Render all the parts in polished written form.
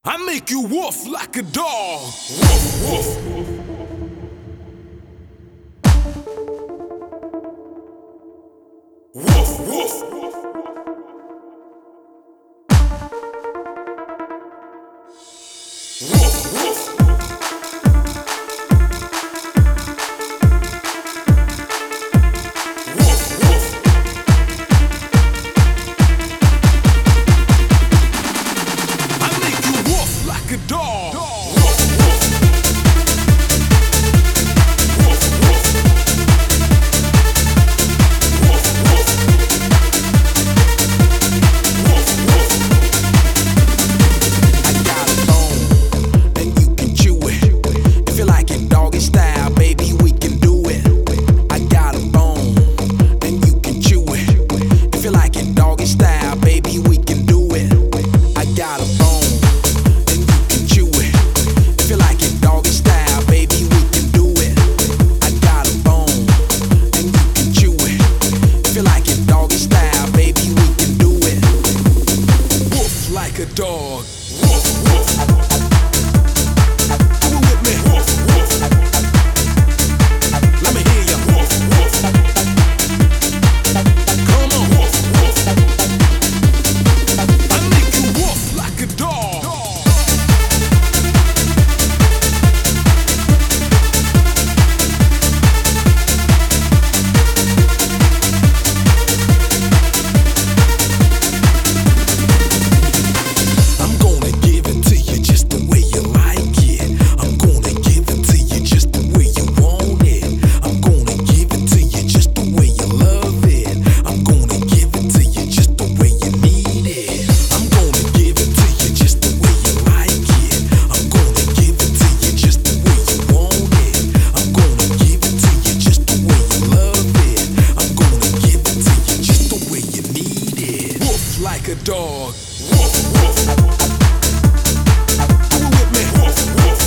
I make you woof like a dog. Woof, woof. Woof, woof. Woof, woof. Like a dog. Woof, woof. Woof, woof. Woof, woof. Woof, woof. I got a bone, and you can chew it. If you like it doggy style, baby, we can do it. I got a bone, and you can chew it. If you like it doggy style, baby, we can do it. I got a bone. If you like it doggy style, baby, we can do it. I got a bone, and you can chew it. If you like it doggy style, baby, we can do it. Woof like a dog. Woof, woof. Do it with me. Woof, woof. Let me hear you. Woof, woof. Come on. Woof, woof. I make you woof like a dog. Like a dog. Woof, woof. Do it with me. Woof, woof.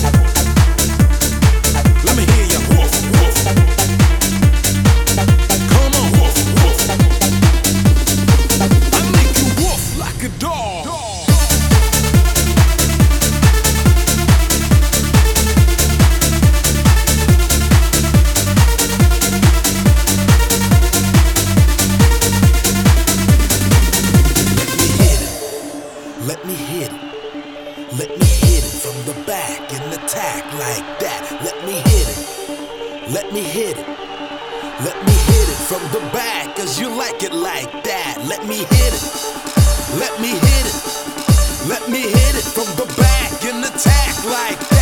Let me hear you. Woof, woof. Come on. Woof, woof. I make you woof like a dog. Let me hit it. Let me hit it from the back and attack like that. Let me hit it. Let me hit it. Let me hit it from the back, cause you like it like that. Let me hit it. Let me hit it. Let me hit it from the back and attack like that.